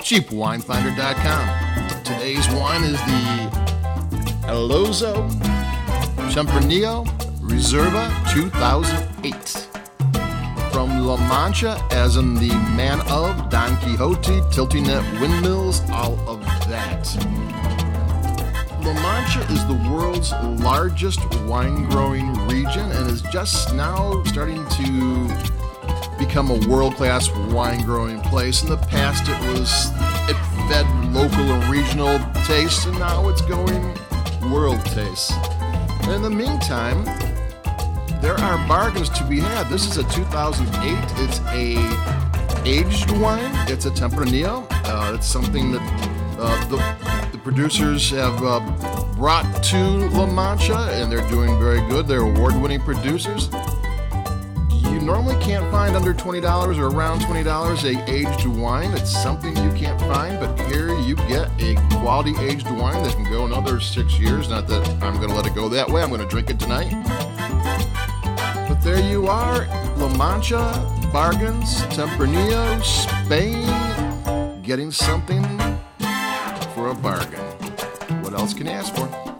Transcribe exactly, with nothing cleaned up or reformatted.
cheap wine finder dot com. Today's wine is the Alonso Tempranillo Reserva two thousand eight. From La Mancha, as in the man of Don Quixote, tilting at windmills, all of that. La Mancha is the world's largest wine-growing region and is just now starting to become a world-class wine-growing place. In the past, it was it fed local and regional tastes, and now it's going world tastes. And in the meantime, there are bargains to be had. This is a two thousand eight. It's a aged wine. It's a Tempranillo. Uh, it's something that uh, the, the producers have uh, brought to La Mancha, and they're doing very good. They're award-winning producers. You normally can't find under twenty dollars or around twenty dollars a aged wine. It's something you can't find, but here you get a quality aged wine that can go another six years. Not that I'm going to let it go that way. I'm going to drink it tonight. But there you are, La Mancha, bargains, Tempranillo, Spain, getting something for a bargain. What else can you ask for?